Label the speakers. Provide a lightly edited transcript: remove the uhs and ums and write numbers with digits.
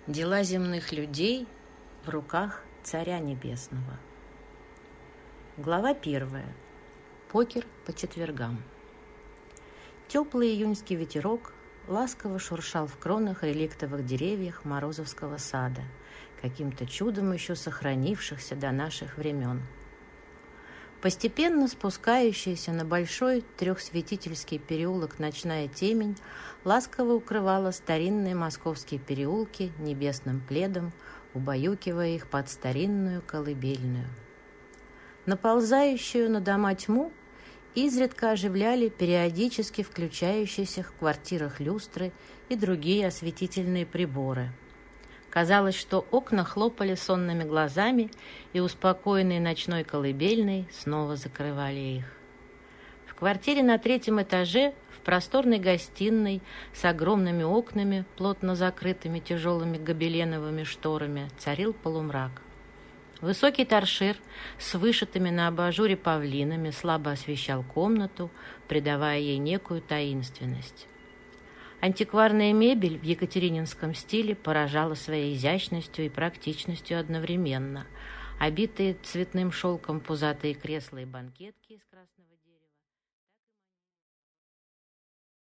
Speaker 1: Дела земных людей в руках Царя Небесного. Глава 1. Покер по четвергам. Теплый июньский ветерок ласково шуршал в кронах реликтовых деревьев Морозовского сада, каким-то чудом еще сохранившихся до наших времен. Постепенно спускающаяся на большой трехсветительский переулок ночная темень ласково укрывала старинные московские переулки небесным пледом, убаюкивая их под старинную колыбельную. Наползающую на дома тьму изредка оживляли периодически включающиеся в квартирах люстры и другие осветительные приборы. Казалось, что окна хлопали сонными глазами, и успокоенные ночной колыбельной снова закрывали их. В квартире на 3-м этаже, в просторной гостиной с огромными окнами, плотно закрытыми тяжелыми гобеленовыми шторами, царил полумрак. Высокий торшер с вышитыми на абажуре павлинами слабо освещал комнату, придавая ей некую таинственность. Антикварная мебель в екатерининском стиле поражала своей изящностью и практичностью одновременно. Обитые цветным шелком пузатые кресла и банкетки из красного дерева